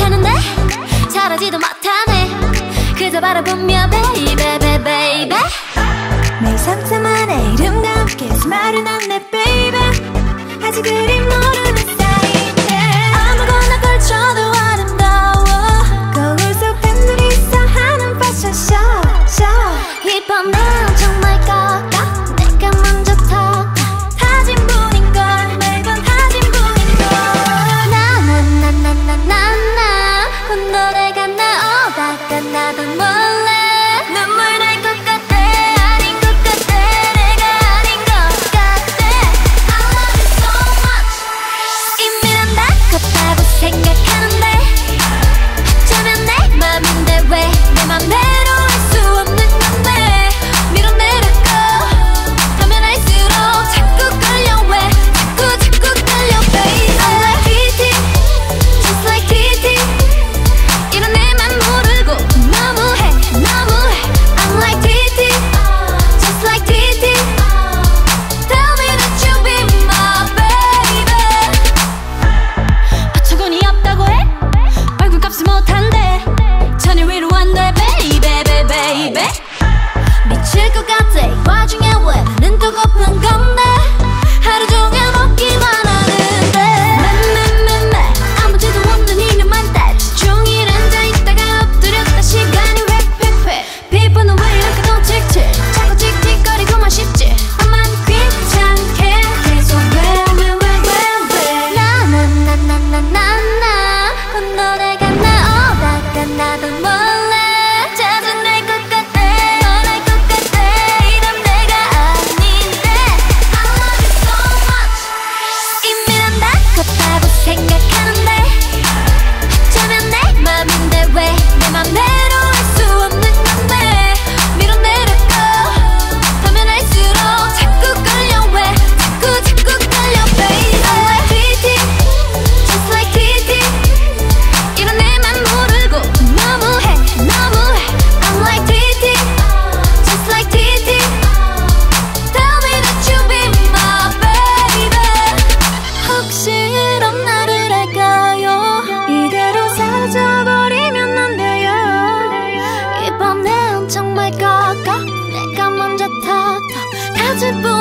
가는데 잘하지도 못하네. 그저 바라보며 baby baby 매일 상상만의 이름과 함께 스마일은 안내 baby. 아직 그리 모르는 사이인데 아무거나 걸쳐도 아름다워. 거울 속 팬들이 있어 하는 패션쇼. 이번엔 정말 걸까? 내가 먼저 터 사진 분인걸 매번 사진 분인걸. 나나나나나나나 그 노래가 나오다가 나도 몰래 눈물 날 것 같아. 아닌 것 같아. 내가 아닌 것 같아. I love you so much. 이미 난 다 컸다고 생각하는데 저면 내 맘인데 왜 내 맘대로 할 수 없는 건데. 밀어내려고 하면 할수록 자꾸 끌려. 왜 자꾸 끌려 baby. I'm like TT just like TT 이런 내맘 모르고 너무해. I'm like TT just like TT tell me that you be my baby. 어처구니 없다고 해? 얼굴값을 못한대. 전혀 위로 안 돼 baby. 미칠 것 같아. 이 와중에 왜 눈 또 고픈 건데. 하루 종일 먹기만 하는데 매 아무지도 없는 이름만 따지. 종일 앉아있다가 엎드렸다 시간이 휙휙. 피부는 왜 이렇게 더 칙칙. 자꾸 틱틱거리고만 싶지. 나만 귀찮게 계속 왜 나나나나나나 그 노래가 나오다가 나도 몰래 짜증날 것 같아. 원할 것 같아. 이런 내가 아닌데 I love you so much. 이미 난 다 컸다고 생각하는데 저면 내 맘인데 왜 내 맘대로 할 수 없는 건데. 밀어내려고 하면 할수록 자꾸 끌려. 왜 자꾸 끌려 baby. I'm like TT just like TT 이런 내맘 모르고 너무해. I'm like TT just like TT tell me that you be my baby. 혹시 이런 나를 알까요? 이대로 사라져버리면 안 돼요. 이번엔 정말 걸까? 내가 먼저 터 다칠 뿐